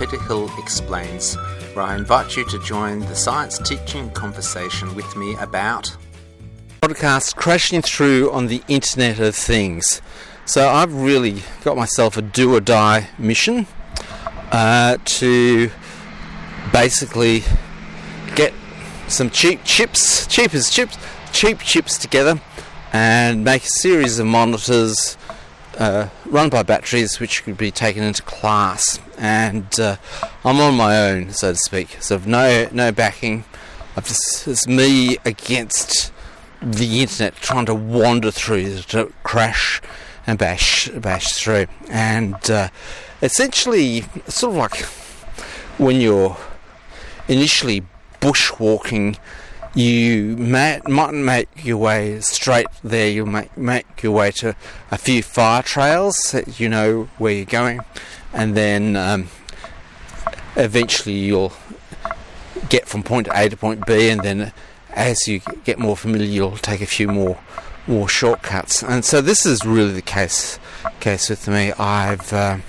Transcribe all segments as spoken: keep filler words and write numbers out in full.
Peter Hill Explains, where I invite you to join the science teaching conversation with me about podcasts crashing through on the Internet of Things. So I've really got myself a do or die mission uh, to basically get some cheap chips, cheap as chips, cheap chips together and make a series of monitors uh, run by batteries which could be taken into class. And uh, I'm on my own, so to speak. So no no backing. I've just, it's me against the internet trying to wander through, to crash and bash bash through. And uh, essentially, it's sort of like when you're initially bushwalking, you may, mightn't make your way straight there. You'll make, make your way to a few fire trails that you know where you're going, and then um, eventually you'll get from point A to point B, and then as you get more familiar, you'll take a few more more shortcuts. And so this is really the case case with me. I've uh,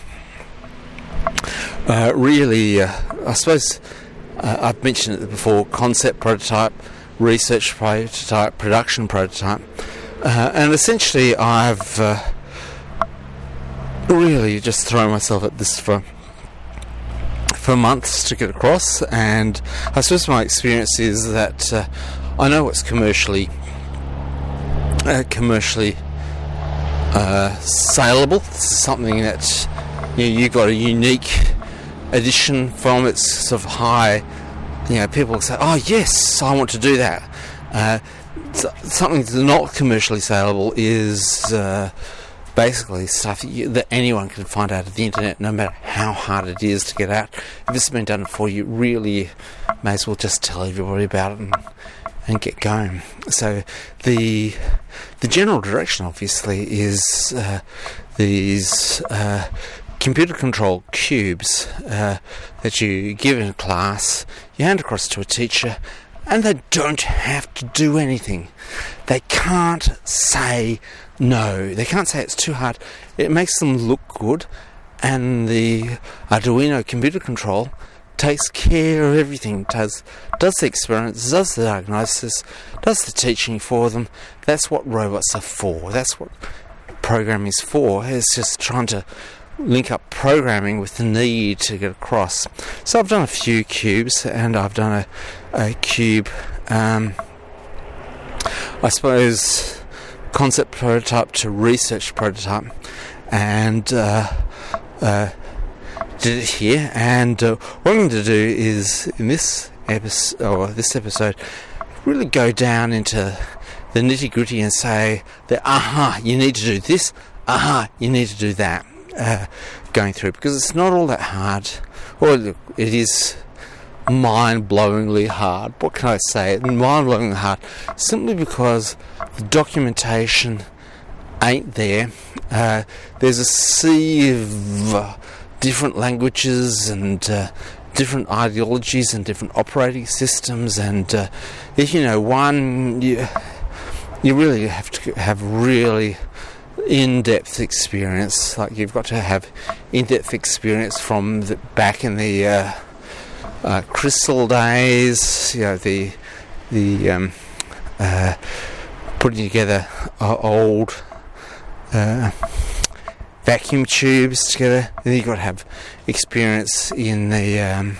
uh, really, uh, I suppose, uh, I've mentioned it before: concept prototype, research prototype, production prototype, uh, and essentially I've uh, really just thrown myself at this for for months to get across. And I suppose my experience is that uh, I know what's commercially uh, commercially uh, saleable. This is something that you know, you got a unique edition from. It's sort of high. You know, people say, "Oh yes, I want to do that." Uh, something that's not commercially saleable is uh, basically stuff that, you, that anyone can find out of the internet, no matter how hard it is to get out. If this has been done for you, really may as well just tell everybody about it and, and get going. So the the general direction, obviously, is uh, these uh, computer-controlled cubes uh, that you give in class, you hand across to a teacher, and they don't have to do anything. They can't say no. They can't say it's too hard. It makes them look good, and the Arduino computer control takes care of everything. Does does the experiments, does the diagnosis, does the teaching for them. That's what robots are for. That's what programming is for. It's just trying to link up programming with the need to get across. So I've done a few cubes, and I've done a, a cube, um, I suppose, concept prototype to research prototype, and uh, uh, did it here. And uh, what I'm going to do is, in this episode, or this episode, really go down into the nitty gritty and say that, aha, you need to do this, aha, you need to do that. Uh, going through, because it's not all that hard, or it is mind-blowingly hard. What can I say? Mind-blowingly hard, simply because the documentation ain't there. Uh, there's a sea of uh, different languages and uh, different ideologies and different operating systems, and uh, if you know one, you, you really have to have really in-depth experience. Like, you've got to have in-depth experience from the, back in the uh, uh, crystal days, you know, the the um, uh, putting together uh, old uh, vacuum tubes together. And you've got to have experience in the um,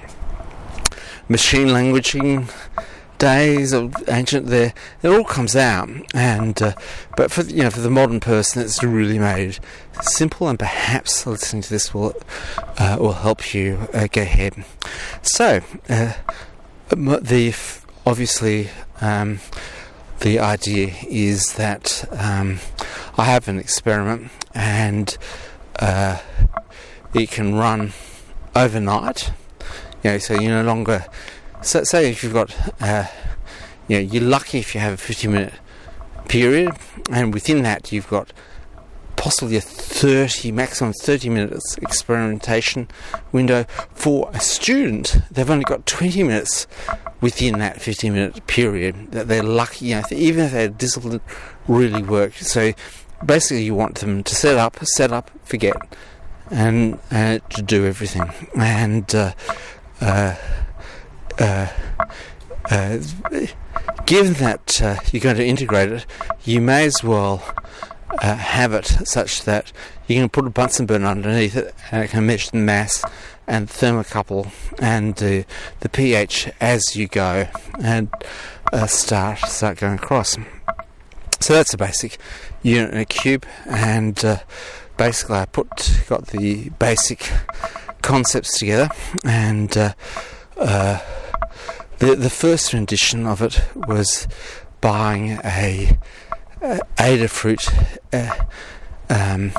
machine languaging days of ancient. There, it all comes out, and uh, but for you know, for the modern person, it's really made simple, and perhaps listening to this will uh, will help you uh, go ahead. So, uh, the obviously um, the idea is that um, I have an experiment, and uh, it can run overnight. You know, so you no longer. So, say if you've got, uh, you know, you're lucky if you have a fifty-minute period, and within that you've got possibly a thirty, maximum thirty minutes experimentation window. For a student, they've only got twenty minutes within that fifty-minute period. That they're lucky, you know, even if their discipline really work. So basically, you want them to set up, set up, forget, and, and to do everything. And uh, uh, uh, uh, given that uh, you're going to integrate it, you may as well uh, have it such that you can put a Bunsen burner underneath it, and it can measure the mass and thermocouple and the the pH as you go, and uh, start start going across. So that's a basic unit in a cube, and uh, basically I put got the basic concepts together, and uh, uh, the the first rendition of it was buying a, a Adafruit uh, um,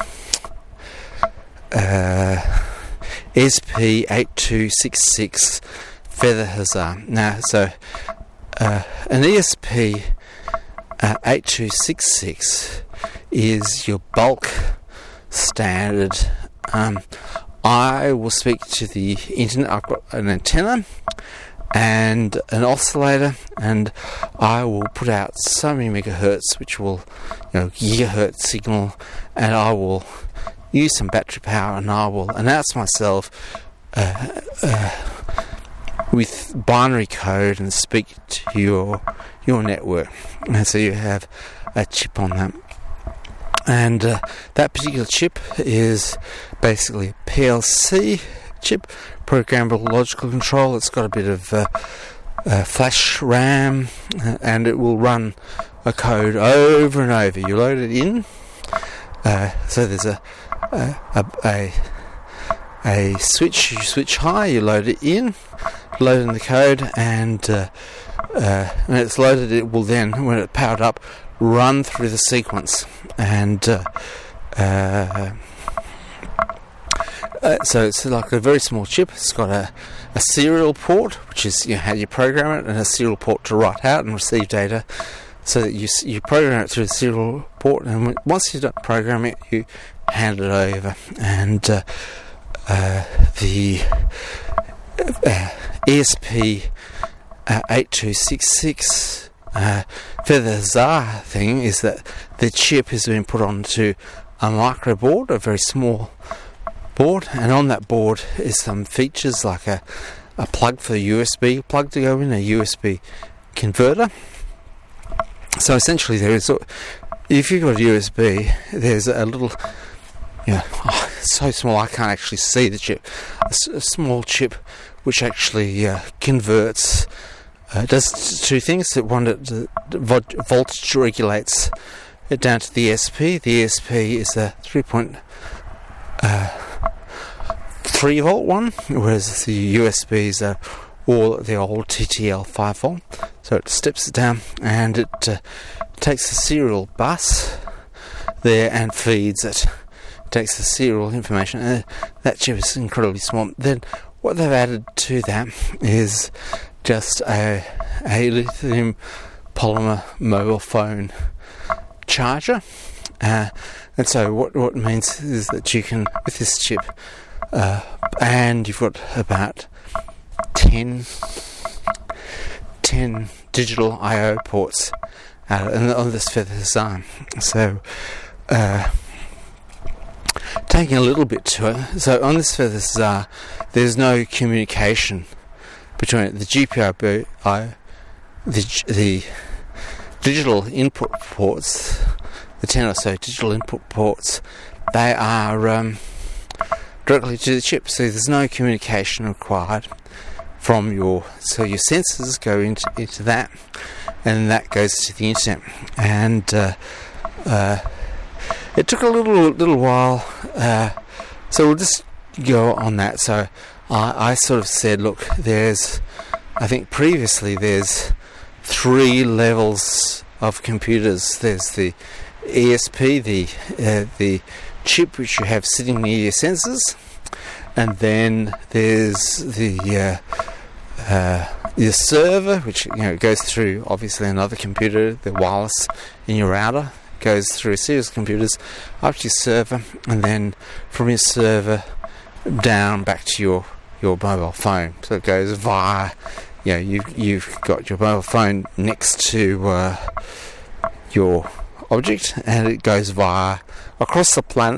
uh, E S P eight two six six Feather Hussar. Now, so uh, an E S P uh, eight two six six is your bulk standard. Um, I will speak to the internet. I've got an antenna and an oscillator, and I will put out so many megahertz, which will, you know, gigahertz signal, and I will use some battery power, and I will announce myself uh, uh, with binary code and speak to your your network. And so you have a chip on that, and uh, that particular chip is basically a P L C chip, programmable logical control. It's got a bit of uh, uh, flash RAM, uh, and it will run a code over and over. You load it in, uh, so there's a a, a a switch. You switch high, you load it in, load in the code, and uh, uh, when it's loaded, it will then, when it's powered up, run through the sequence. And uh, uh, Uh, so it's like a very small chip. It's got a, a serial port, which is, you know, how you program it, and a serial port to write out and receive data. So that you you program it through the serial port, and when, once you've done programming it, you hand it over. And uh, uh, the uh, E S P uh, eight two six six uh, Feather Hussar thing is that the chip has been put onto a microboard, a very small board, and on that board is some features like a, a plug for the U S B plug to go in, a U S B converter. So essentially there is, if you've got a U S B, there's a little, you know, oh, it's so small I can't actually see the chip, a, a small chip which actually uh, converts, uh, does two things. One, it uh, voltage regulates it down to the E S P. The E S P is a three point three volt one, whereas the U S Bs are all the old T T L five volt. So it steps it down, and it uh, takes the serial bus there and feeds it. It takes the serial information, and that chip is incredibly small. Then what they've added to that is just a, a lithium polymer mobile phone charger. Uh, and so what, what it means is that you can, with this chip, uh, and you've got about ten, ten digital I O ports uh, on this Feather Hussar. So uh, taking a little bit to it, so on this Feather Hussar there's no communication between the G P I, the, the digital input ports, the ten or so digital input ports. They are um, directly to the chip, so there's no communication required from your, so your sensors go into, into that, and that goes to the internet. And uh, uh, it took a little little while, uh, so we'll just go on that. So I, I sort of said, look, there's, I think previously there's three levels of computers. There's the E S P, the uh, the chip which you have sitting near your sensors, and then there's the uh, uh, your server, which, you know, goes through obviously another computer, the wireless in your router goes through a series of computers up to your server, and then from your server down back to your your mobile phone. So it goes via, you know, you've, you've got your mobile phone next to uh, your object, and it goes via across the planet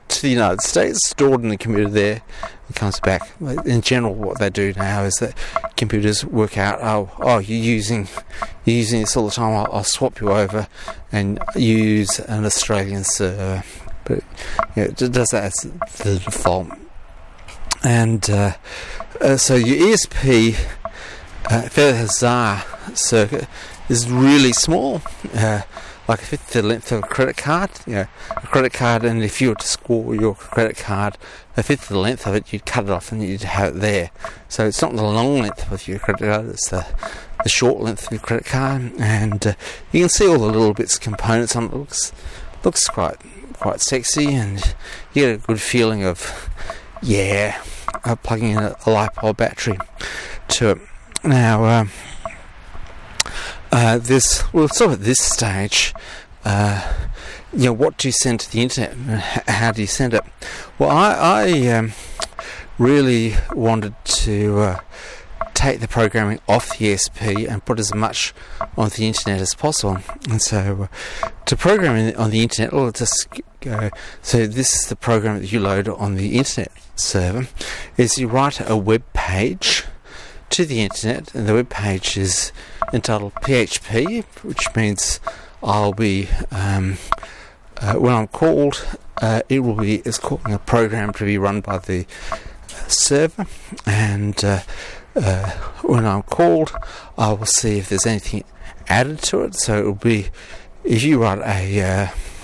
to the United States, stored in the computer there, and comes back. In general, what they do now is that computers work out, oh, oh, you're using, you're using this all the time. I'll, I'll swap you over and use an Australian server. But you know, it does that as the default. And uh, uh, so your E S P uh, Feather Hussar circuit is really small, uh, like a fifth of the length of a credit card. You know, a credit card, and if you were to score your credit card a fifth of the length of it, you'd cut it off and you'd have it there. So it's not the long length of your credit card; it's the the short length of your credit card, and uh, you can see all the little bits, components on it. Looks looks quite quite sexy, and you get a good feeling of yeah, uh, plugging in a, a LiPo battery to it. Now. Um, Uh, this well, sort of at this stage, uh, you know, what do you send to the internet? How do you send it? Well, I, I um, really wanted to uh, take the programming off the E S P and put as much on the internet as possible. And so, uh, to program in, on the internet, well, just go. So this is the program that you load on the internet server. Is you write a web page to the internet, and the web page is entitled P H P, which means I'll be um, uh, when I'm called, uh, it will be it's calling a program to be run by the server, and uh, uh, when I'm called, I will see if there's anything added to it. So it will be if you write a uh,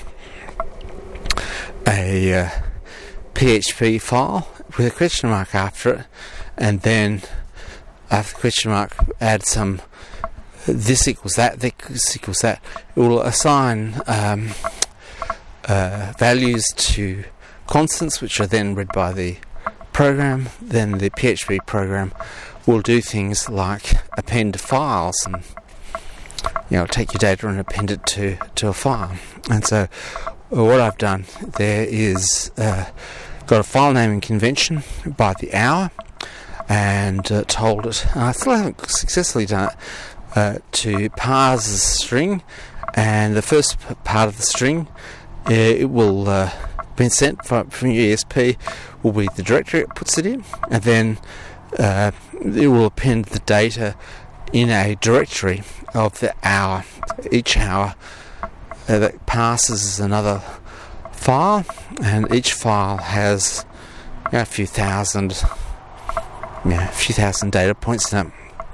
a uh, P H P file with a question mark after it, and then after the question mark add some this equals that, this equals that. It will assign um, uh, values to constants, which are then read by the program. Then the P H P program will do things like append files, and you know, take your data and append it to, to a file. And so what I've done there is uh, got a file naming convention by the hour, and uh, told it, and I still haven't successfully done it, uh, to parse the string, and the first p- part of the string, uh, it will uh, be sent from, from your E S P, will be the directory it puts it in, and then uh, it will append the data in a directory of the hour. Each hour uh, that passes another file, and each file has you know, a few thousand Yeah, a few thousand data points in it.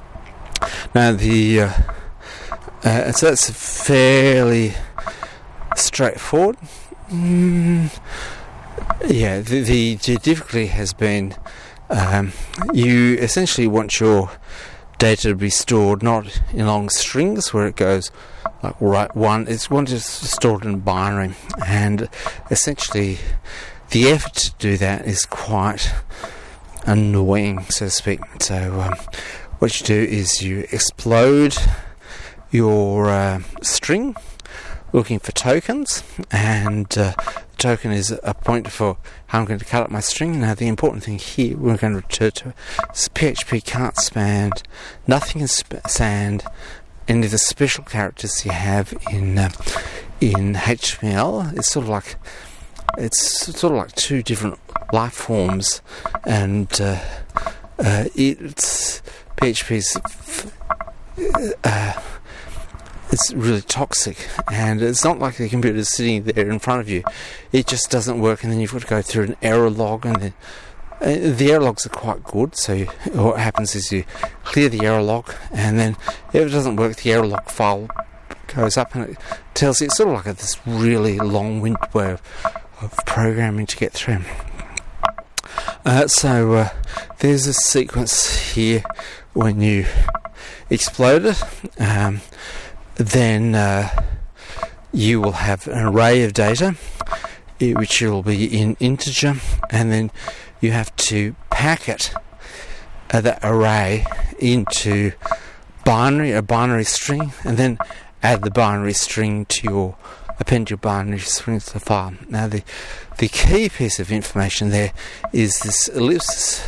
Now the uh, uh, so that's fairly straightforward. Mm, yeah, the, the, the difficulty has been um, you essentially want your data to be stored not in long strings where it goes like right one. It's wanted stored in binary, and essentially the effort to do that is quite annoying, so to speak. So um, what you do is you explode your uh, string looking for tokens, and uh, the token is a pointer for how I'm going to cut up my string. Now the important thing here we're going to return to is P H P can't span, nothing can sp- stand any of the special characters you have in uh, in H T M L. It's sort of like it's sort of like two different life forms, and uh, uh, it's P H P's uh, it's really toxic, and it's not like the computer is sitting there in front of you. It just doesn't work, and then you've got to go through an error log, and then uh, the error logs are quite good. So you, what happens is you clear the error log, and then if it doesn't work, the error log file goes up and it tells you. It's sort of like a, this really long-winded way of, of programming to get through. Uh, so uh, there's a sequence here when you explode it. Um, then uh, you will have an array of data which will be in integer, and then you have to packet uh, that array into binary, a binary string, and then add the binary string to your append your binary string to the file. Now the the key piece of information there is this ellipsis.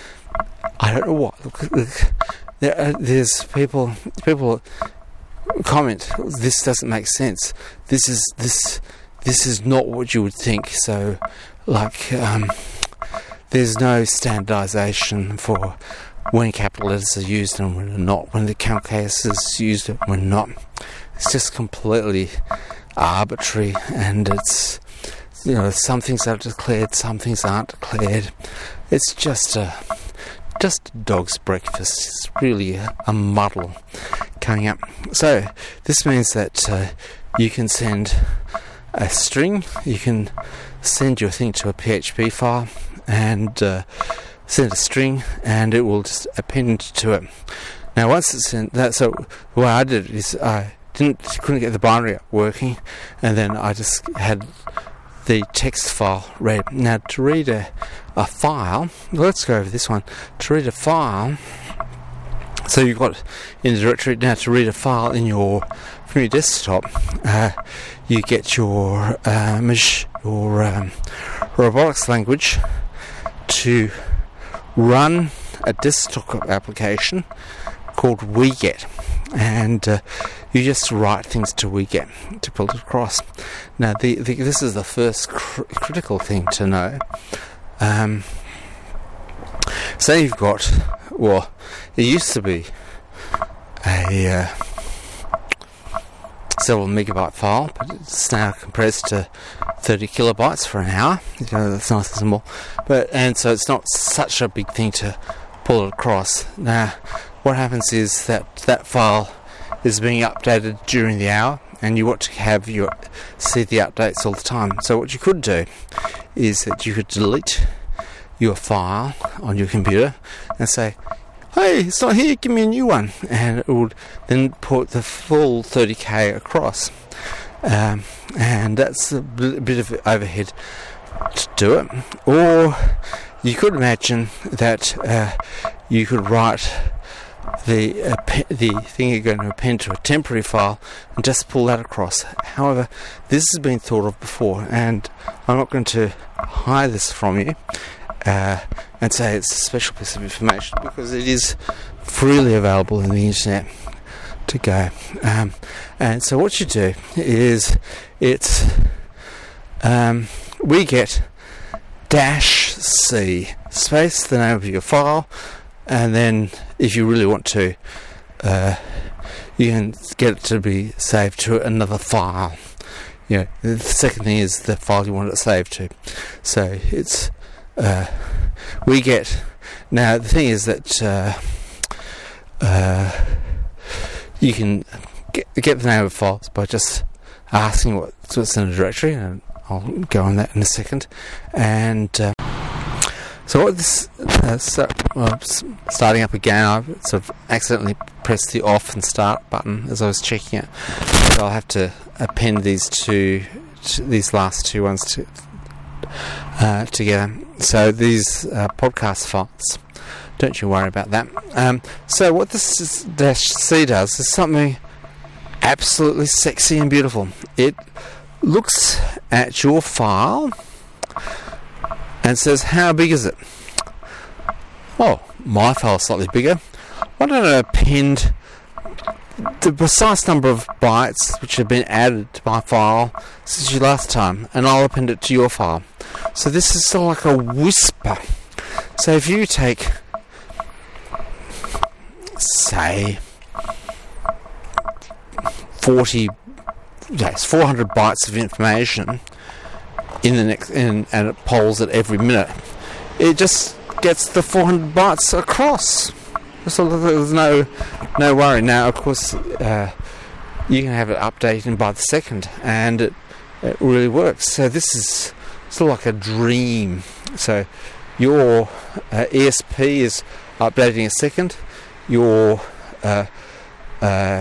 I don't know what. Look, look, there are, there's people people comment, this doesn't make sense. This is this this is not what you would think. So like um, there's no standardization for when capital letters are used and when they're not, when the capital case is used and when not. It's just completely arbitrary, and it's, you know, some things are declared, some things aren't declared. It's just a just a dog's breakfast. It's really a, a muddle coming up. So this means that uh, you can send a string, you can send your thing to a P H P file and uh, send a string, and it will just append to it. Now once it's in that, so what I did is I didn't couldn't get the binary working, and then I just had the text file read. Now to read a, a file, let's go over this one. To read a file, so you've got in the directory. Now to read a file in your from your desktop, uh, you get your uh, mach- your um, robotics language to run a desktop application called WeGet, and uh, you just write things to WeGet to pull it across. Now, the, the, this is the first cr- critical thing to know. Um, say you've got, well, it used to be a uh, several megabyte file, but it's now compressed to thirty kilobytes for an hour. You know, that's nice and small. But and so it's not such a big thing to pull it across. Now, what happens is that that file is being updated during the hour, and you want to have your see the updates all the time. So what you could do is that you could delete your file on your computer and say, "Hey, it's not here, give me a new one," and it would then put the full thirty K across. Um, and that's a bit of overhead to do it. Or you could imagine that uh, you could write the uh, the thing you're going to append to a temporary file and just pull that across. However, this has been thought of before, and I'm not going to hide this from you uh, and say it's a special piece of information, because it is freely available in the internet to go. Um, and so what you do is it's um, we get dash C space the name of your file, and then if you really want to, uh, you can get it to be saved to another file. You know, the second thing is the file you want it saved to. So it's uh, we get. Now the thing is that uh, uh, you can get, get the name of files by just asking what's in a directory, and I'll go on that in a second. And uh, so what this uh, start, well, starting up again, I sort of accidentally pressed the off and start button as I was checking it. So I'll have to append these two, these last two ones to, uh, together. So these uh, podcast files, don't you worry about that. Um, so what this is, dash C does is something absolutely sexy and beautiful. It looks at your file and says, how big is it? Oh, my file is slightly bigger. Why don't I append the precise number of bytes which have been added to my file since you last time, and I'll append it to your file. So this is sort of like a whisper. So if you take, say, forty, yes, four hundred bytes of information in the next, in, and it polls it every minute, it just gets the four hundred bytes across. So there's no no worry. Now, of course, uh, you can have it updated by the second, and it, it really works. So this is sort of like a dream. So your uh, E S P is updating a second. Your uh, uh,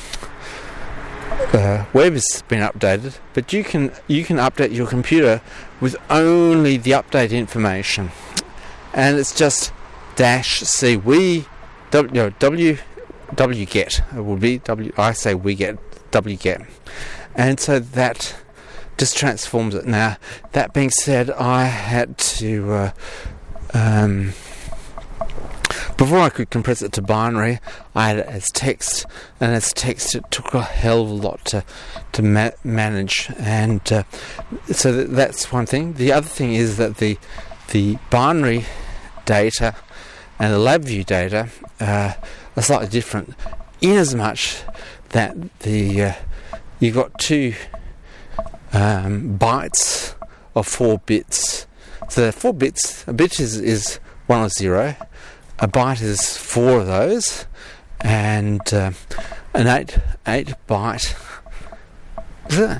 uh, web has been updated, but you can you can update your computer with only the update information, and it's just dash C. We W no, W W get it will be W. I say we get W get, and so that just transforms it. Now, that being said, I had to uh, um, before I could compress it to binary, I had it as text, and as text it took a hell of a lot to to ma- manage, and uh, so th- that's one thing. The other thing is that the the binary data and the LabVIEW data uh, are slightly different, in as much that the uh, you got two um, bytes of four bits. So four bits, a bit is, is one or zero, a byte is four of those, and uh, an eight eight byte. Is it?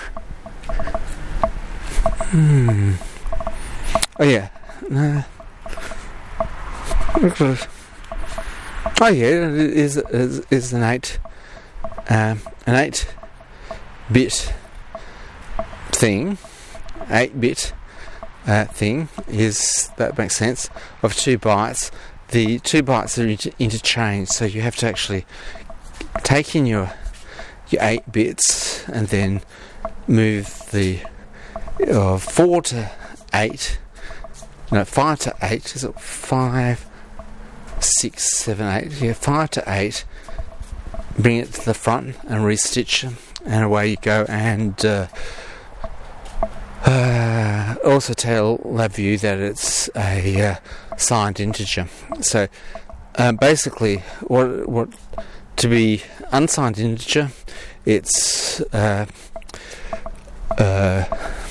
Hmm. Oh yeah. No. Oh yeah, it is is, is an eight um, an eight bit thing. Eight bit uh, thing is, that makes sense, of two bytes. The two bytes are inter- interchanged, so you have to actually take in your your eight bits and then move the uh, four to eight. No, five to eight. Is it five, six, seven, eight? Yeah, five to eight. Bring it to the front and restitch, and away you go. And uh, uh, also tell LabVIEW that it's a uh, signed integer. So uh, basically, what what to be unsigned integer, it's uh, uh,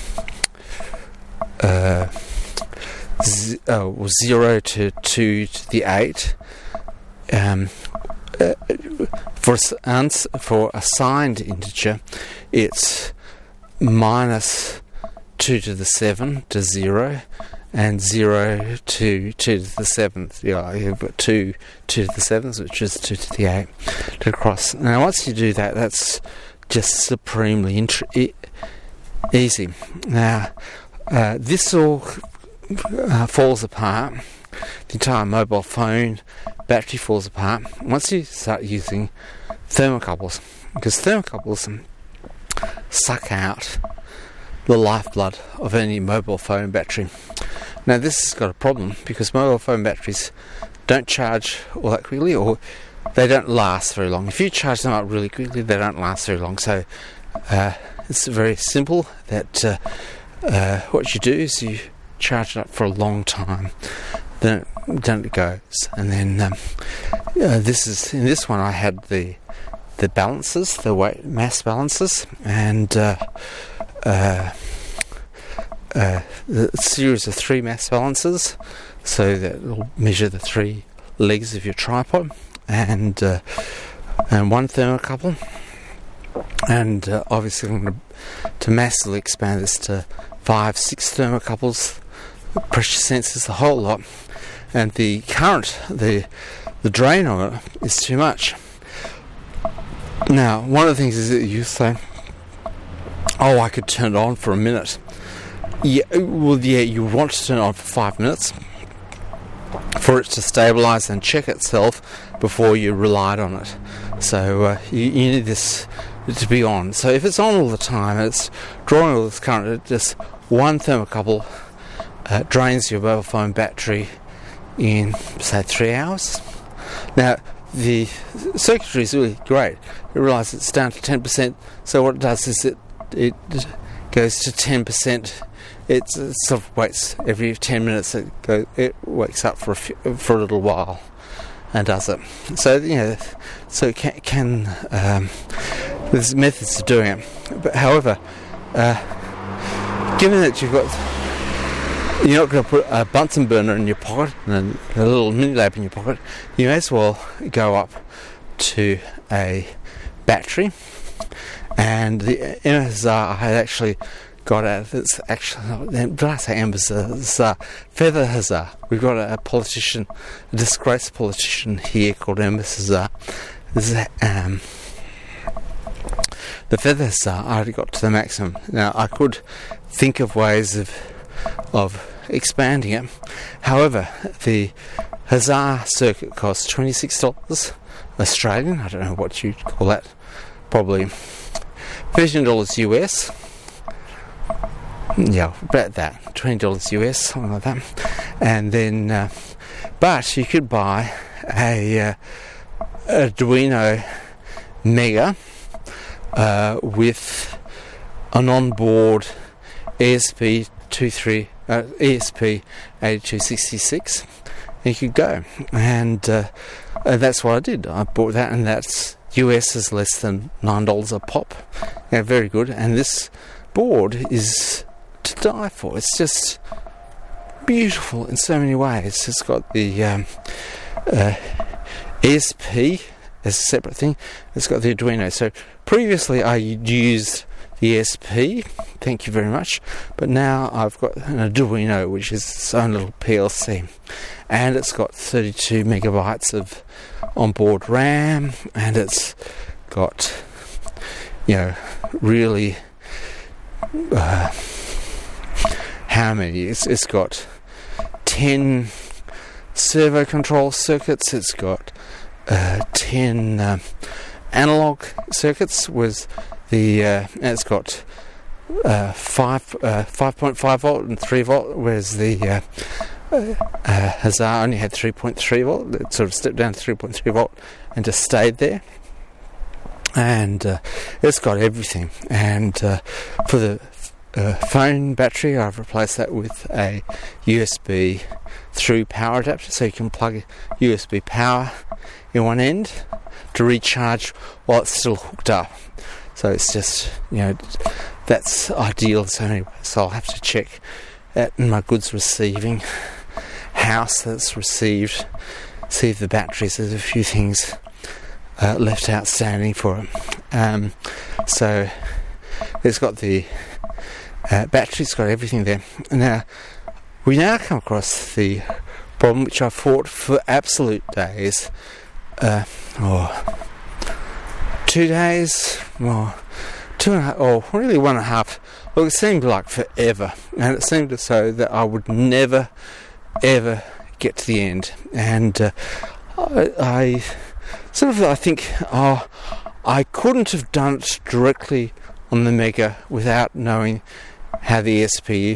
uh, z- oh, zero to two to the eight. Um, uh, for uns- for a signed integer, it's minus two to the seven to zero, and zero to two to the seventh. Yeah, you've got two two to the seventh, which is two to the eight to cross. Now, once you do that, that's just supremely int- e- easy. Now, uh, this all uh, falls apart. The entire mobile phone battery falls apart once you start using thermocouples, because thermocouples suck out the lifeblood of any mobile phone battery. Now, this has got a problem because mobile phone batteries don't charge all that quickly, or they don't last very long. If you charge them up really quickly, they don't last very long. So uh, it's very simple that uh, uh, what you do is you charge it up for a long time, then then it goes. And then um, uh, this is in this one I had the the balances, the weight mass balances, and uh, uh, uh, the series of three mass balances, so that it'll measure the three legs of your tripod, and uh, and one thermocouple. And uh, obviously I'm going to, to massively expand this to five, six thermocouples, pressure sensors, the whole lot. And the current, the the drain on it is too much. Now, one of the things is that you say, oh, I could turn it on for a minute. Yeah, well, yeah, you want to turn it on for five minutes for it to stabilise and check itself before you relied on it. So uh, you, you need this to be on. So if it's on all the time and it's drawing all this current, it just one thermocouple uh, drains your mobile phone battery in, say, three hours. Now, the circuitry is really great. You realise it's down to ten percent, so what it does is it it goes to ten percent. It sort of waits every ten minutes. It go, it wakes up for a few, for a little while and does it. So you know, so it can, can um, there's methods of doing it. But however, uh, given that you've got, you're not going to put a Bunsen burner in your pocket and a little mini lamp in your pocket, you may as well go up to a battery. And the M S R I had actually got out. It's actually, did I say M S R? It's uh, Feather Huzzah. We've got a, a politician, a disgraced politician here called M S R. This is, um, the Feather Huzzah, I already got to the maximum. Now, I could think of ways of of expanding it. However, the Huzzah circuit costs twenty-six dollars Australian. I don't know what you'd call that. Probably thirteen dollars U S. Yeah, about that. twenty dollars U S, something like that. And then uh, but you could buy a, uh, Arduino Mega uh, with an onboard E S P twenty-three uh, E S P eighty-two sixty-six. You could go, and uh, uh, that's what I did. I bought that, and that's U S is less than nine dollars a pop. Yeah, very good. And this board is to die for. It's just beautiful in so many ways. It's got the um, uh, E S P as a separate thing. It's got the Arduino. So previously I used the E S P, thank you very much, but now I've got an Arduino, which is its own little P L C, and it's got thirty-two megabytes of onboard RAM, and it's got, you know, really uh, how many? It's, it's got ten servo control circuits. It's got uh, ten uh, analog circuits with the uh, and it's got uh, five uh, five point five volt and three volt, whereas the uh, uh, uh, Huzzah only had three point three volt. It sort of stepped down to three point three volt and just stayed there. And uh, it's got everything. And uh, for the uh, phone battery, I've replaced that with a U S B through power adapter, so you can plug U S B power in one end to recharge while it's still hooked up. So it's just, you know, that's ideal. So anyway, so I'll have to check at my goods receiving house that's received, see if the batteries, there's a few things uh, left outstanding for it. Um, so it's got the uh, battery, it's got everything there. Now, we now come across the problem which I fought for absolute days. Uh, oh, two days, or two and a half, or really one and a half. Well, it seemed like forever, and it seemed so that I would never, ever get to the end. And uh, I, I sort of, I think, oh, I couldn't have done it directly on the Mega without knowing how the E S P.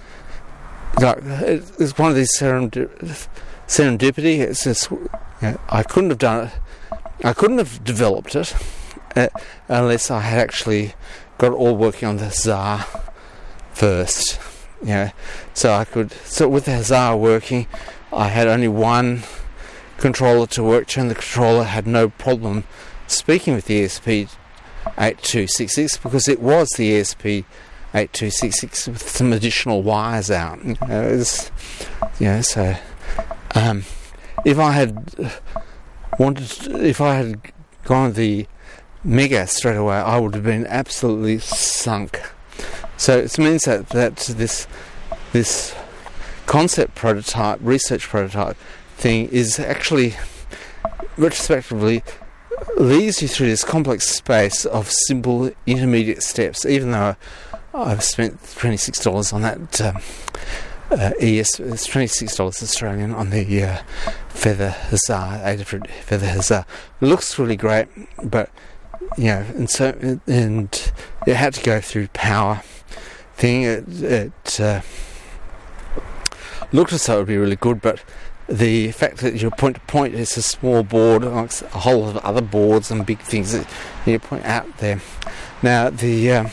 Like, it's one of these serendip- serendipity. It's just, you know, I couldn't have done it. I couldn't have developed it uh, unless I had actually got it all working on the Huzzah first. You know, so I could. So with the Huzzah working, I had only one controller to work to, and the controller had no problem speaking with the E S P eighty-two sixty-six because it was the E S P eighty-two sixty-six with some additional wires out. You know, it was, you know, so um, if I had wanted, if I had gone the Mega straight away, I would have been absolutely sunk. So it means that that this this concept prototype, research prototype thing is actually retrospectively leads you through this complex space of simple intermediate steps, even though I've spent twenty-six dollars on that um, uh, E S, it's twenty-six dollars Australian on the uh, Feather Huzzah, a different Feather Huzzah. It looks really great, but you know, and so and it had to go through power thing. It, it uh, looked as though it would be really good, but the fact that you're point to point, it's a small board amongst a whole lot of other boards and big things that you point out there. Now the uh,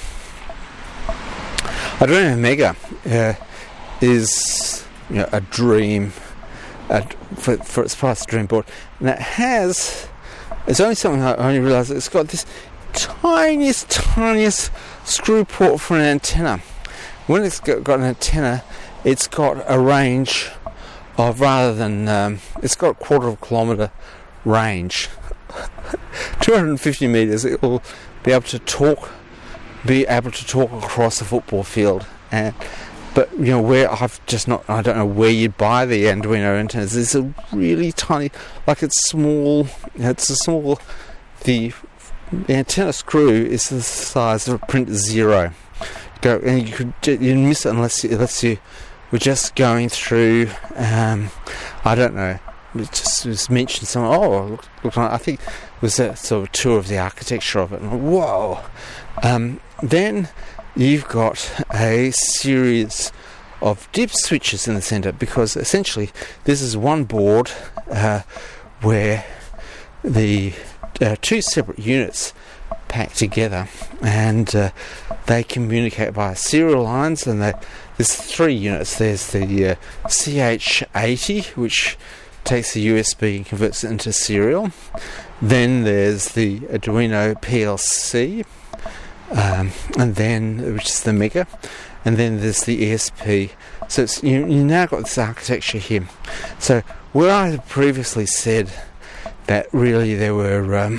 Arduino Mega uh, is, you know, a dream uh, for, for its price, a dream board, and it has. It's only something I only realised that it's got this tiniest, tiniest screw port for an antenna. When it's got, got an antenna, it's got a range of rather than um, it's got a quarter of a kilometre range, two hundred fifty metres. It will be able to talk, be able to talk across a football field. And but you know where I've just not, I don't know where you'd buy the Arduino antennas. It's a really tiny, like it's small. It's a small. The, the antenna screw is the size of a printer zero. Go and you could you miss it unless you, unless you were just going through. Um, I don't know. It just was mentioned. Someone, oh, look, look, I think it was a sort of tour of the architecture of it. And whoa! Um, then you've got a series of dip switches in the centre, because essentially this is one board uh, where the uh, two separate units packed together, and uh, they communicate via serial lines. And they, there's three units. There's the uh, C H eighty, which takes the U S B and converts it into serial. Then there's the Arduino P L C, um, and then which is the Mega, and then there's the E S P. So it's, you you now got this architecture here. So where I had previously said that really there were um,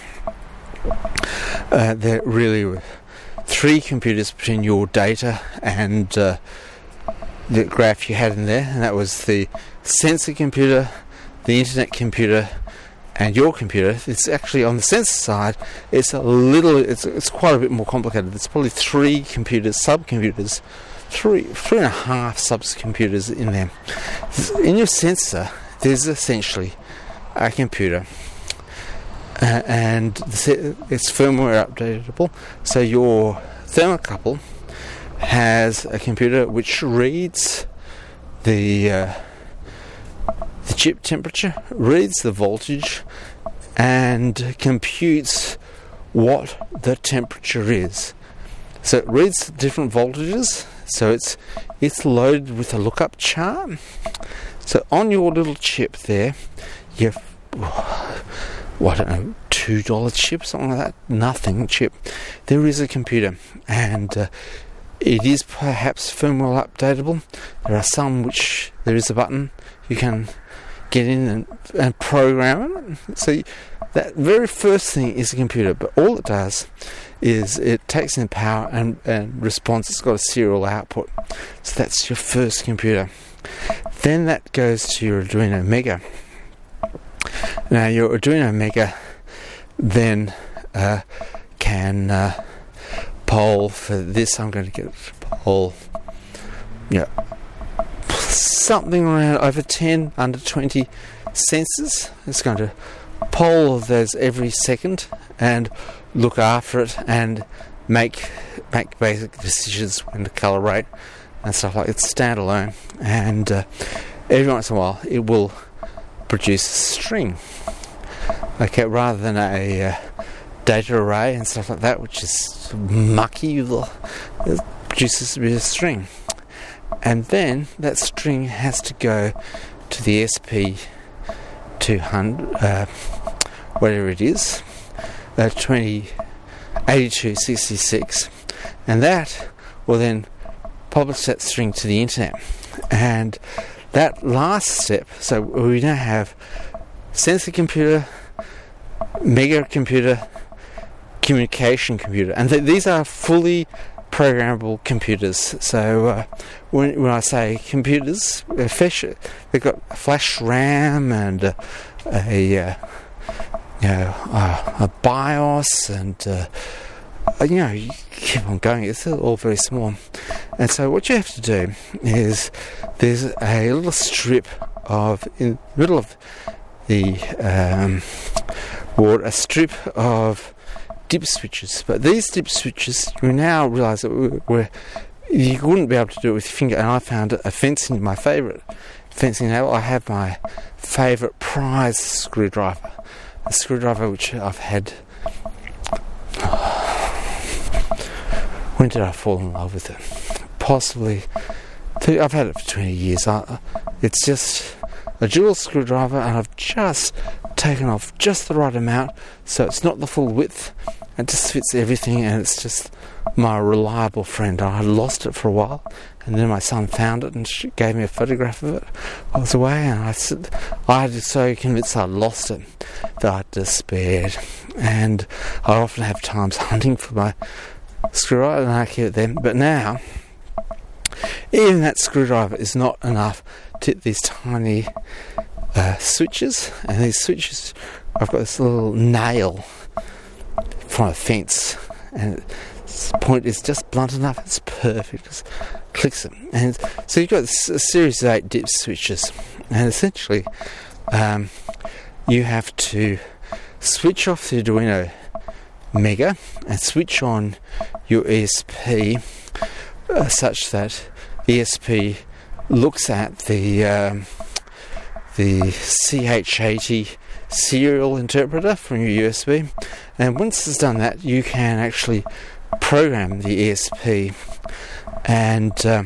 uh, there really were three computers between your data and uh, the graph you had in there, and that was the sensor computer, the internet computer, and your computer. It's actually on the sensor side, it's a little, it's it's quite a bit more complicated. There's probably three computers, subcomputers, three three and a half subcomputers in there. In your sensor, there's essentially a computer, uh, and it's firmware updatable. So your thermocouple has a computer which reads the uh, the chip temperature, reads the voltage, and computes what the temperature is. So it reads different voltages, so it's it's loaded with a lookup chart. So on your little chip there, you have, well, I don't know, two dollar chip, something like that, nothing chip. There is a computer, and uh, it is perhaps firmware updatable. There are some which there is a button you can get in and, and program it. So that very first thing is a computer, but all it does is it takes in power and, and responds. It's got a serial output. So that's your first computer. Then that goes to your Arduino Mega. Now your Arduino Mega then uh, can uh, poll for this. I'm going to get it to poll, yeah, something around over ten, under twenty sensors. It's going to poll those every second and look after it and make make basic decisions when to calibrate and stuff like that. It's standalone, and uh, every once in a while it will produce a string. Okay, rather than a uh, data array and stuff like that, which is mucky, it produces a bit of string. And then that string has to go to the S P two hundred, uh, whatever it is, uh, twenty eighty-two sixty-six, and that will then publish that string to the internet. And that last step, so we now have sensor computer, mega computer, communication computer, and th- these are fully programmable computers. So uh, when, when I say computers, flash, they've got a flash RAM and uh, a uh, you know uh, a BIOS, and uh, you know you keep on going. It's all very small, and so what you have to do is there's a little strip of in the middle of the um, board, a strip of dip switches. But these dip switches, we now realise that we're, we're, you wouldn't be able to do it with your finger. And I found a fencing, my favourite fencing nail. I have my favourite prize screwdriver, a screwdriver which I've had. When did I fall in love with it? Possibly. I've had it for twenty years. I, it's just a dual screwdriver, and I've just taken off just the right amount, so it's not the full width. It just fits everything, and it's just my reliable friend. I lost it for a while, and then my son found it and gave me a photograph of it. I was away, and I said, I was so convinced I lost it that I despaired. And I often have times hunting for my screwdriver, and I keep it then. But now, even that screwdriver is not enough to hit these tiny uh, switches. And these switches, I've got this little nail from a fence, and the point is just blunt enough. It's perfect. Just clicks it, and so you've got this, a series of eight dip switches, and essentially um, you have to switch off the Arduino Mega and switch on your E S P uh, such that E S P looks at the um, the C H eighty serial interpreter from your U S B, and once it's done that, you can actually program the E S P, and um,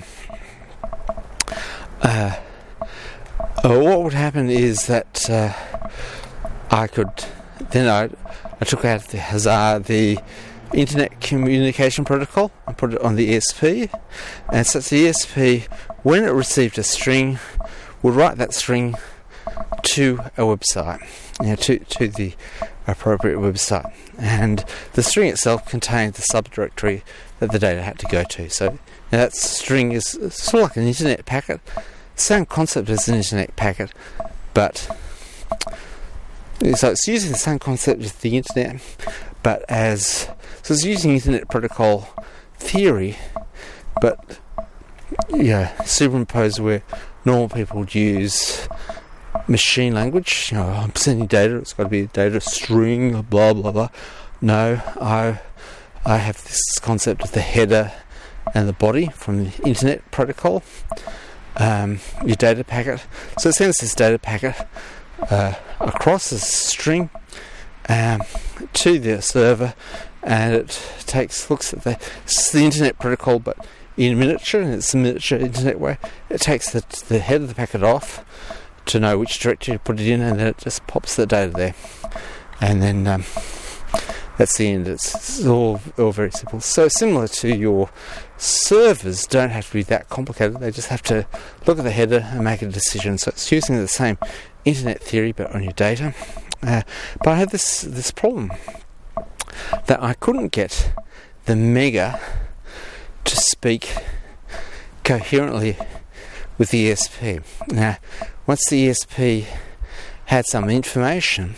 uh, uh, what would happen is that uh, I could then I, I took out the Hazard the Internet Communication Protocol and put it on the E S P, and so the E S P, when it received a string, would write that string to a website, you know, to, to the appropriate website, and the string itself contained the subdirectory that the data had to go to. So you know, that string is sort of like an internet packet, same concept as an internet packet, but so it's using the same concept as the internet, but as so it's using Internet Protocol theory, but yeah, superimposed where normal people would use machine language. You know, I'm sending data, it's got to be a data string, blah blah blah. No, I I have this concept of the header and the body from the Internet Protocol, um, your data packet. So it sends this data packet uh, across a string um, to the server, and it takes looks at the it's the Internet Protocol, but in miniature, and it's a miniature internet way. It takes the the head of the packet off to know which directory to put it in, and then it just pops the data there, and then um, that's the end. It's, it's all all very simple. So similar to your servers, don't have to be that complicated. They just have to look at the header and make a decision. So it's using the same internet theory, but on your data. Uh, but I had this this problem that I couldn't get the Mega to speak coherently with the E S P. Now, once the E S P had some information,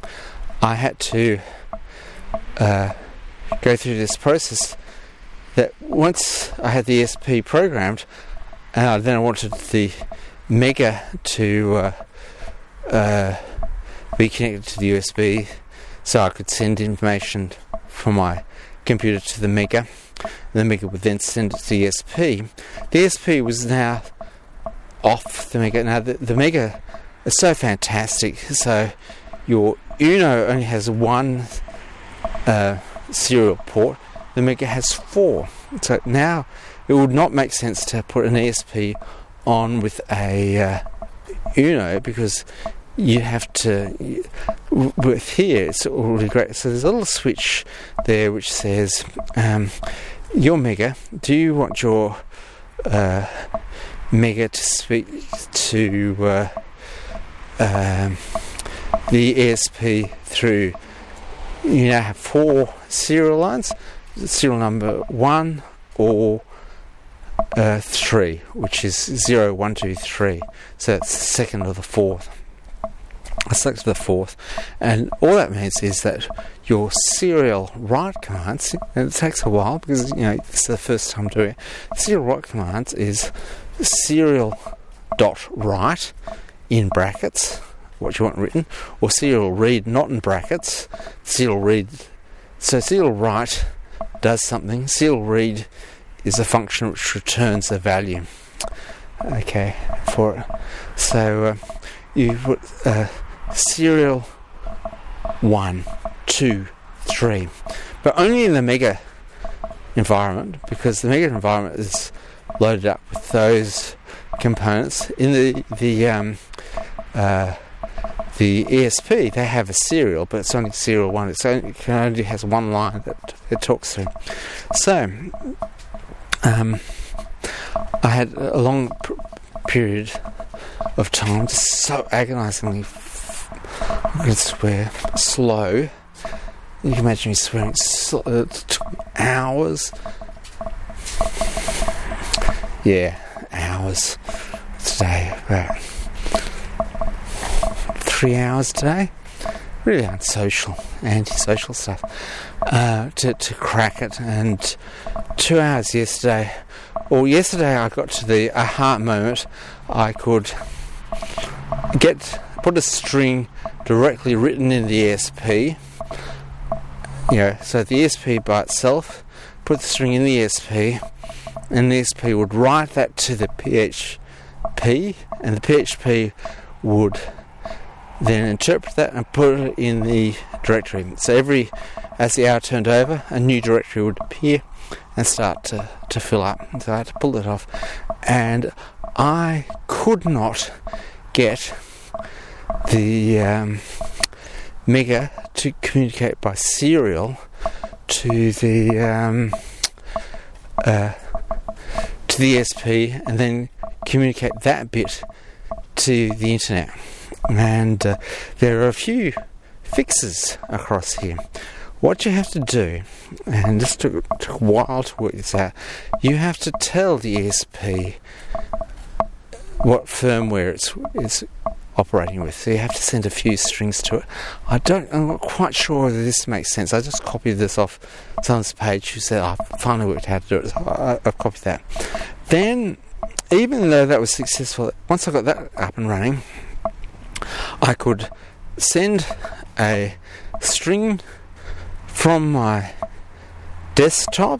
I had to uh, go through this process that once I had the E S P programmed, and then I wanted the Mega to uh, uh, be connected to the U S B so I could send information from my computer to the Mega, and the Mega would then send it to the E S P. The E S P was now off the Mega. Now the, the Mega is so fantastic. So your Uno only has one uh, serial port. The Mega has four. So now it would not make sense to put an E S P on with a uh, Uno, because you have to, with here it's already great. So there's a little switch there which says, um, your Mega, do you want your uh, Mega to speak to uh, um, the E S P through, you now have four serial lines, serial number one or uh, three, which is zero, one, two, three. So it's the second or the fourth. I select the fourth, and all that means is that your serial write commands, and it takes a while because you know it's the first time doing it. Serial write commands is serial dot write in brackets, what you want written, or serial read not in brackets. Serial read, so serial write does something. Serial read is a function which returns a value. Okay, for it. So uh, you put uh, serial one, two, three, but only in the Mega environment, because the Mega environment is loaded up with those components. In the the um, uh, the E S P, they have a serial, but it's only serial one. It's only, it only has one line that it talks through. So um, I had a long pr- period of time, just so agonisingly, I'm going to swear, slow. You can imagine me swearing. Sl- it took hours. Yeah, hours today. About three hours today. Really unsocial, antisocial stuff. Uh, to, to crack it. And two hours yesterday. Well, yesterday I got to the aha moment. I could get put a string directly written in the E S P. You know, so the E S P by itself put the string in the E S P, and the E S P would write that to the P H P, and the P H P would then interpret that and put it in the directory. So every, as the hour turned over, a new directory would appear and start to, to fill up. So I had to pull it off, and I could not get the um, Mega to communicate by serial to the um, uh, to the E S P, and then communicate that bit to the internet. And uh, there are a few fixes across here. What you have to do, and this took, took a while to work this out, you have to tell the E S P what firmware it's, it's operating with. So you have to send a few strings to it. I don't, I'm not quite sure whether this makes sense. I just copied this off someone's page who said, I finally worked out how to do it. So I, I copied that. Then, even though that was successful, once I got that up and running, I could send a string from my desktop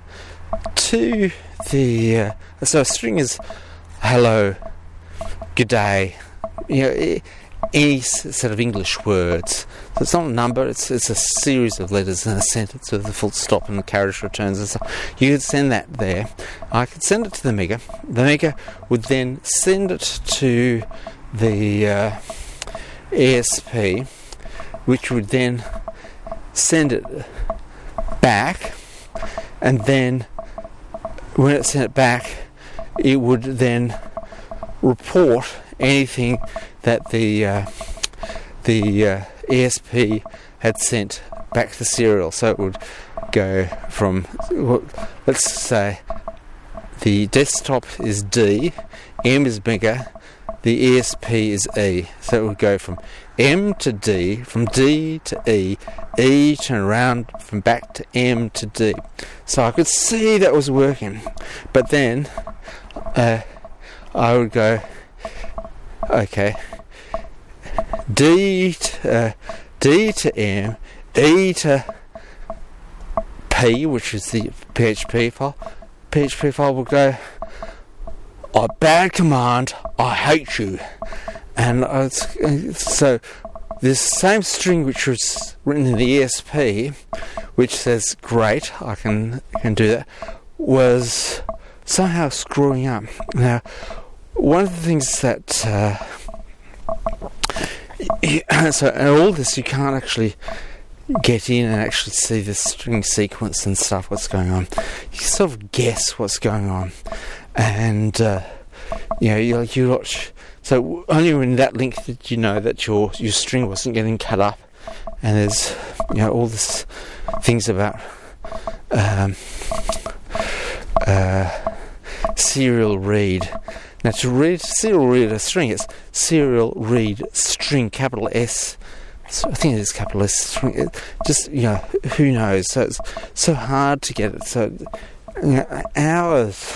to the uh, so a string is hello, good day, you know, any set of English words. So it's not a number, it's it's a series of letters in a sentence with a full stop and the carriage returns and stuff. You could send that there. I could send it to the Mega. The Mega would then send it to the uh, E S P, which would then send it back, and then when it sent it back, it would then report anything that the uh, the uh, E S P had sent back to the serial. So it would go from, let's say the desktop is D, M is Mega, the E S P is E. So it would go from M to D, from D to E, E turn around from back to M to D. So I could see that was working, but then uh, I would go, okay, D to, uh, D to M, E to P, which is the P H P file. P H P file will go, oh, bad command, I hate you. And uh, so this same string which was written in the E S P, which says great, I can can do that, was somehow screwing up. Now, one of the things that uh, so and all this you can't actually get in and actually see the string sequence and stuff, what's going on. You sort of guess what's going on, and uh, you know, you're, you're not sh- so only in that link did you know that your your string wasn't getting cut up. And there's, you know, all this things about um, uh, serial read. Now, to read serial read a string, it's serial read string, capital S. So I think it is capital S string. It just, you know, who knows? So it's so hard to get it. So, you know, hours,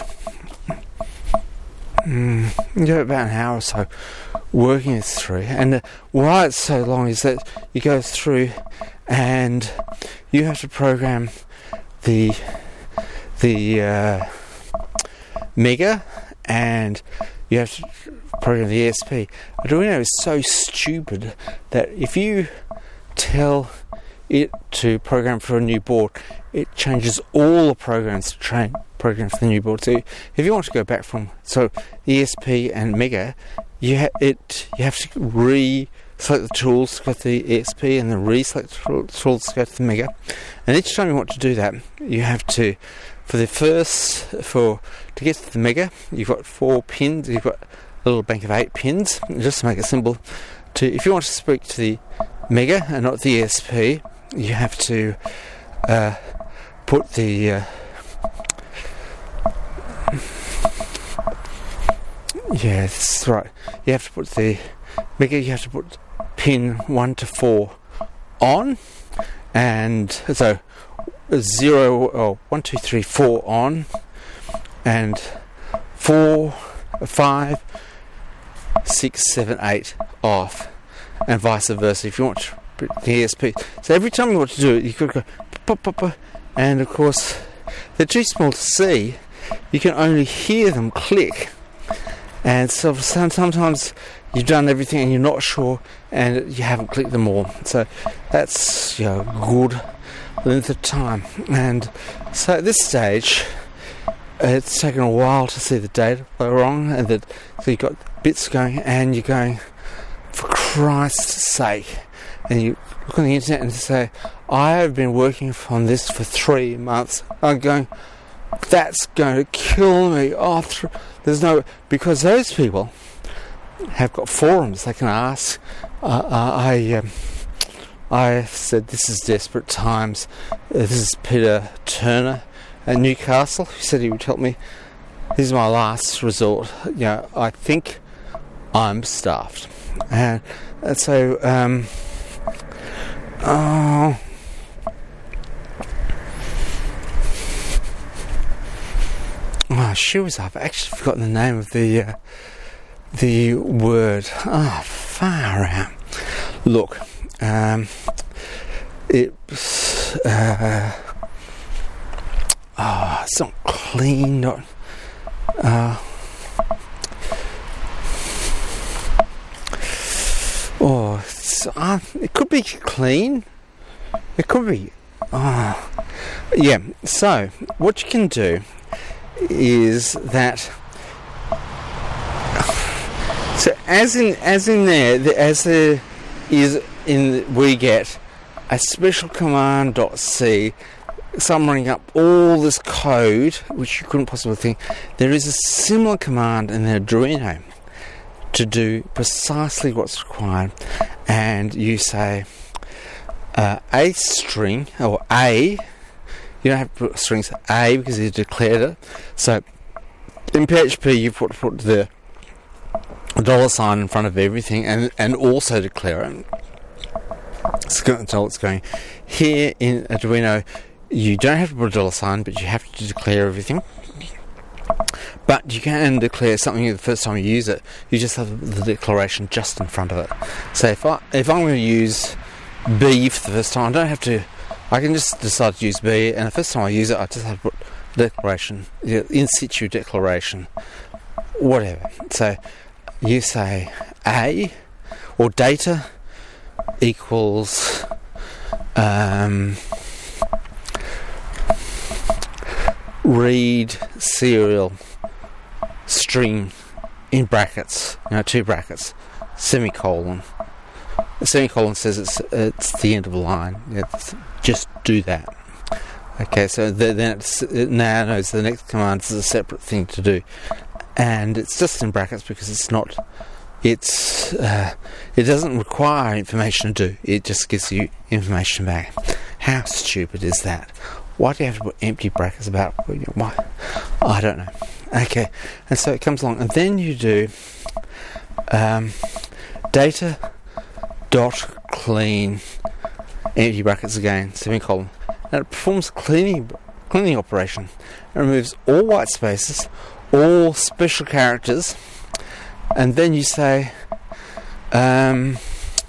mm, you know, about an hour or so working it through. And uh, why it's so long is that you go through and you have to program the the uh, Mega, and you have to program the E S P. Arduino is so stupid that if you tell it to program for a new board, it changes all the programs to train program for the new board. So if you want to go back from so E S P and Mega, you ha- it you have to re-select the tools to go to the E S P and then re-select the tools to go to the Mega. And each time you want to do that, you have to, for the first, for to get to the Mega, you've got four pins. You've got a little bank of eight pins. Just to make it simple, to if you want to speak to the Mega and not the E S P, you have to uh, put the uh, yeah, that's right. You have to put the Mega. You have to put pin one to four on, and so zero or one, two, three, four on, and four, five, six, seven, eight off, and vice versa. If you want the E S P, so every time you want to do it, you could go pop, pop, pop, and of course they're too small to see. You can only hear them click. And so sometimes you've done everything and you're not sure, and you haven't clicked them all. So that's, you know, good length of time. And so at this stage, it's taken a while to see the data go wrong, and that so you've got bits going, and you're going, for Christ's sake. And you look on the internet and say, I have been working on this for three months. I'm going, that's going to kill me. Oh, th- there's no, because those people have got forums they can ask. Uh, uh, I um, I said, this is desperate times. Uh, this is Peter Turner at Newcastle, who said he would help me. This is my last resort. You know, I think I'm stuffed. And, and so, um, oh, oh, shoes up. I've actually forgotten the name of the uh, the word. Oh, far out. Look, um, it's uh, oh, it's not clean. Not uh, oh, it's, uh, it could be clean. It could be. Oh, yeah. So what you can do is that, so as in as in there the, as there is in we get a special command.c summarizing up all this code which you couldn't possibly think. There is a similar command in the Arduino to do precisely what's required, and you say uh, a string or a. You don't have to put strings A because you declared it. So in P H P you put put the dollar sign in front of everything and, and also declare it. So until it's going. Here in Arduino you don't have to put a dollar sign, but you have to declare everything. But you can declare something the first time you use it. You just have the declaration just in front of it. So if I if I'm going to use B for the first time, I don't have to. I can just decide to use B, and the first time I use it, I just have to put declaration, in situ declaration, whatever. So you say A or data equals um, read serial string in brackets, you know, two brackets, semicolon. The semicolon says it's it's the end of the line. It's, just do that. Okay, so the, then it's, it now knows the next command is a separate thing to do, and it's just in brackets because it's not. It's uh, it doesn't require information to do. It just gives you information back. How stupid is that? Why do you have to put empty brackets about? Why? I don't know. Okay, and so it comes along, and then you do um, data dot clean empty brackets again, semicolon, and it performs a cleaning cleaning operation. It removes all white spaces, all special characters, and then you say, um,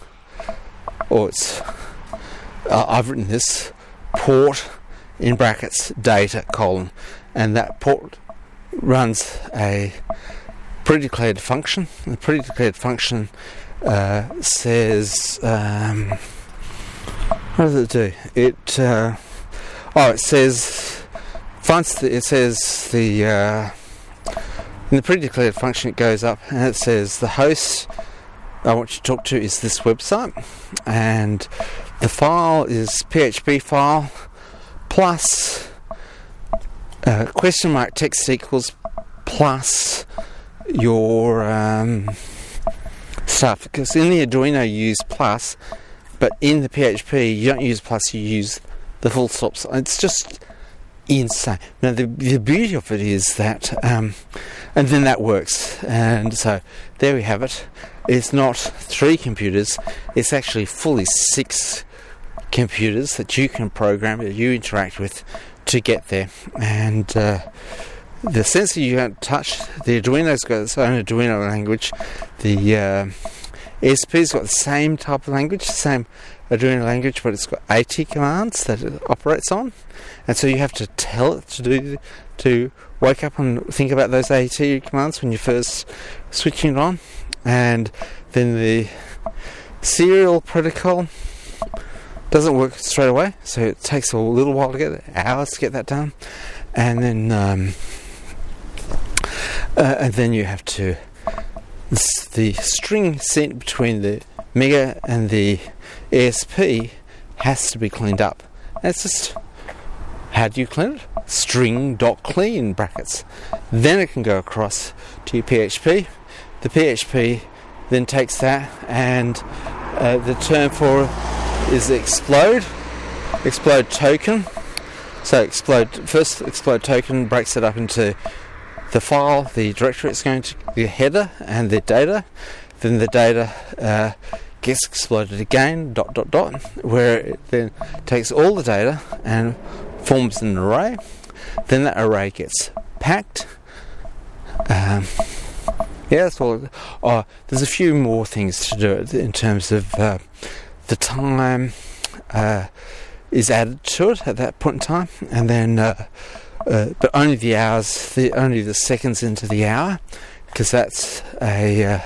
or it's uh, I've written this port in brackets data colon, and that port runs a pre-declared function. And the pre-declared function uh, says, um, what does it do? It uh, oh, it says finds the, it says the uh, in the pre-declared function it goes up and it says the host I want you to talk to is this website, and the file is P H P file plus uh, question mark text equals plus your um, stuff, because in the Arduino you use plus, but in the P H P you don't use plus, you use the full stops. It's just insane. Now the, the beauty of it is that um, and then that works, and so there we have it. It's not three computers, it's actually fully six computers that you can program, that you interact with to get there. And uh, the sensor you don't touch, the Arduino's got its own Arduino language, the uh, E S P's got the same type of language, same Arduino language, but it's got AT commands that it operates on, and so you have to tell it to do to wake up and think about those AT commands when you're first switching it on. And then the serial protocol doesn't work straight away, so it takes a little while to get it, hours to get that done, and then um, uh, and then you have to the, the string sent between the Mega and the E S P has to be cleaned up. And it's just, how do you clean it? String.clean brackets. Then it can go across to your P H P. The P H P then takes that, and uh, the term for it is explode, explode token. So explode first explode token breaks it up into the file, the directory it's going to, the header and the data. Then the data uh, gets exploded again, dot dot dot, where it then takes all the data and forms an array. Then that array gets packed. Um, yeah, that's all. Oh, there's a few more things to do it in terms of uh, the time uh, is added to it at that point in time, and then uh, uh, but only the hours, the only the seconds into the hour, because that's a uh,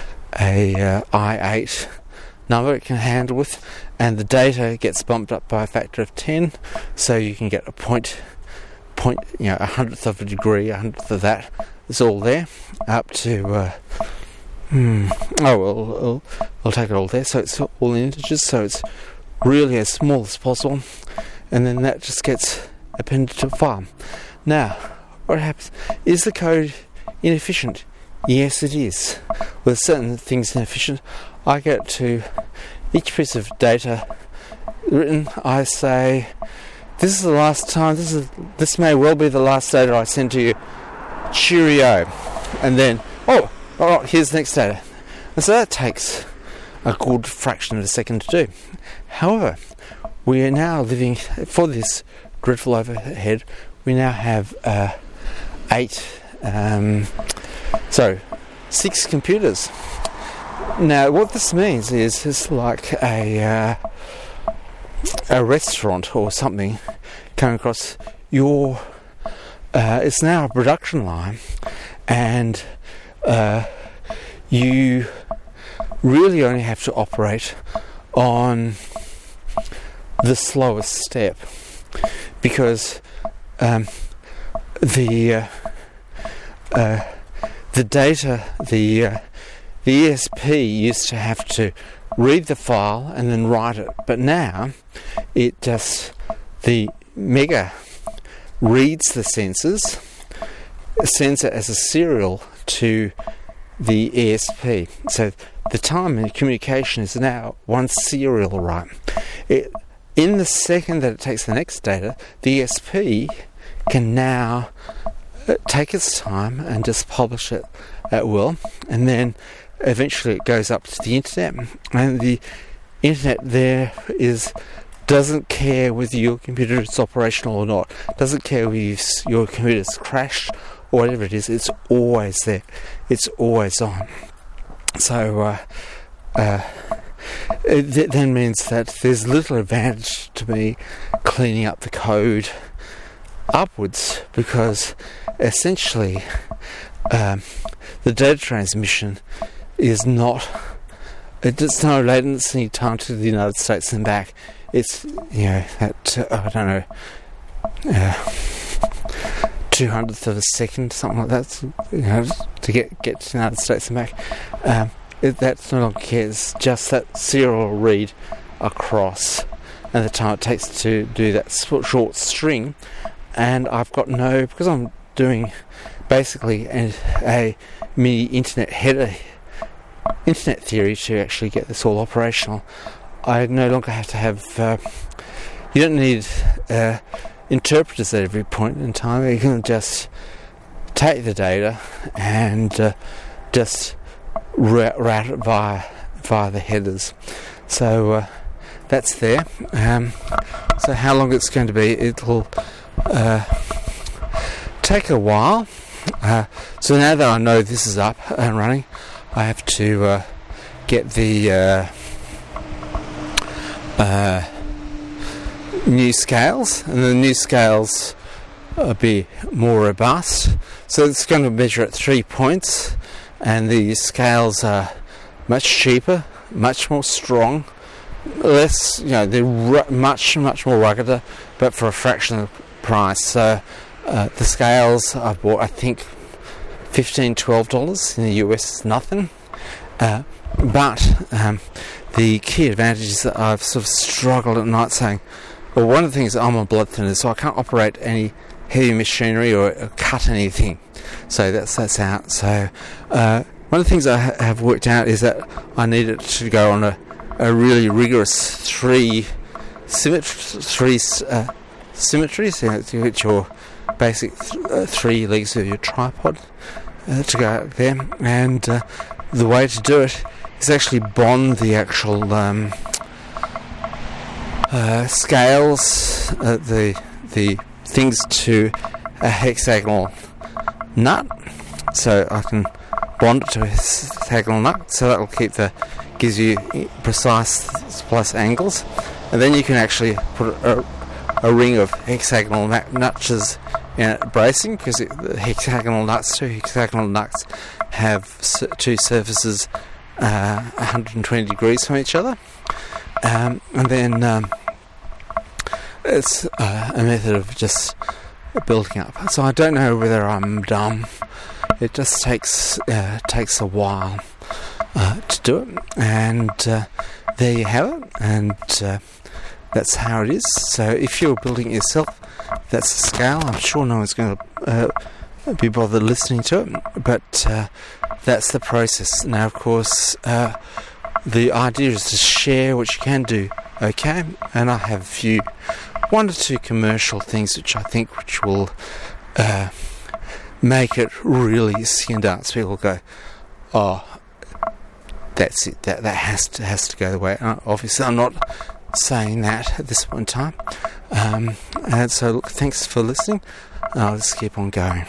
a uh, I eight number it can handle with, and the data gets bumped up by a factor of ten, so you can get a point, point, you know, a hundredth of a degree, a hundredth of that is all there, up to, uh, hmm, oh, well, I'll, I'll take it all there, so it's all integers, so it's really as small as possible, and then that just gets appended to a file. Now, what happens? Is the code inefficient? Yes, it is. With certain things inefficient, I get to each piece of data written, I say, this is the last time, this is this may well be the last data I send to you, cheerio. And then, oh, oh, here's the next data. And so that takes a good fraction of a second to do. However, we are now living, for this dreadful overhead, we now have uh, eight, um, so six computers. Now, what this means is it's like a uh, a restaurant or something coming across your. Uh, it's now a production line, and uh, you really only have to operate on the slowest step, because um, the uh, uh, the data the uh, the E S P used to have to read the file and then write it, but now it just the Mega reads the sensors, sends it as a serial to the E S P. So the time in communication is now one serial write. It, in the second that it takes the next data, the E S P can now take its time and just publish it at will, and then eventually it goes up to the internet, and the internet there is doesn't care whether your computer is operational or not, doesn't care whether your computer's crashed or whatever it is, it's always there, it's always on. So uh, uh, it th- then means that there's little advantage to me cleaning up the code upwards, because essentially um, the data transmission is not, it's no latency time to the United States and back. It's, you know, at, uh, I don't know, uh, two hundredth of a second, something like that, you know, to get, get to the United States and back. Um, it, that's no longer cares, just that serial read across, and the time it takes to do that short string. And I've got no, because I'm doing basically a, a mini internet header, internet theory to actually get this all operational, I no longer have to have, uh, you don't need uh, interpreters at every point in time. You can just take the data and uh, just route, route it via, via the headers. So uh, that's there. Um, so how long it's going to be, it'll uh, take a while. Uh, so now that I know this is up and running, I have to uh, get the uh, uh, new scales, and the new scales will be more robust. So it's going to measure at three points, and the scales are much cheaper, much more strong, less, you know, they're ru- much, much more rugged, but for a fraction of the price. So uh, the scales I bought, I think, fifteen dollars, twelve dollars. In the U S is nothing. Uh, but um, the key advantage is that I've sort of struggled at night saying, well, one of the things, I'm on blood thinner, so I can't operate any heavy machinery or, or cut anything. So that's that's out. So uh, one of the things I ha- have worked out is that I need it to go on a, a really rigorous three symmet- three uh, symmetries, you know, to get your basic th- uh, three legs of your tripod uh, to go out there. And uh, the way to do it is actually bond the actual um, uh, scales, uh, the the things to a hexagonal nut. So I can bond it to a hexagonal nut, so that will keep the gives you precise plus angles, and then you can actually put a, a ring of hexagonal notches in it, bracing, because it, the hexagonal nuts, two hexagonal nuts have s- two surfaces uh, one hundred twenty degrees from each other, um, and then um, it's uh, a method of just building up. So I don't know whether I'm dumb. It just takes uh, takes a while uh, to do it, and uh, there you have it, and uh, that's how it is. So if you're building it yourself, that's the scale. I'm sure no one's going to uh, be bothered listening to it, but uh, that's the process. Now, of course, uh, the idea is to share what you can do, okay? And I have a few, one or two commercial things which I think which will uh, make it really skin dance. People go, oh, that's it. That that has to has to go the way. Uh, obviously, I'm not saying that at this point in time. Um, and so, look, thanks for listening. I'll just keep on going.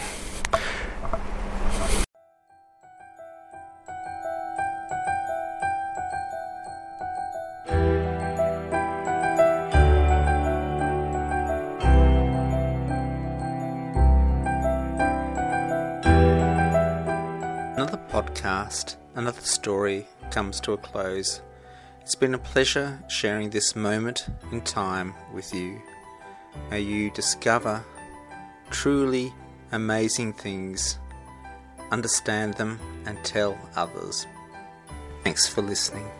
Another podcast, another story comes to a close. It's been a pleasure sharing this moment in time with you. May you discover truly amazing things, understand them, and tell others. Thanks for listening.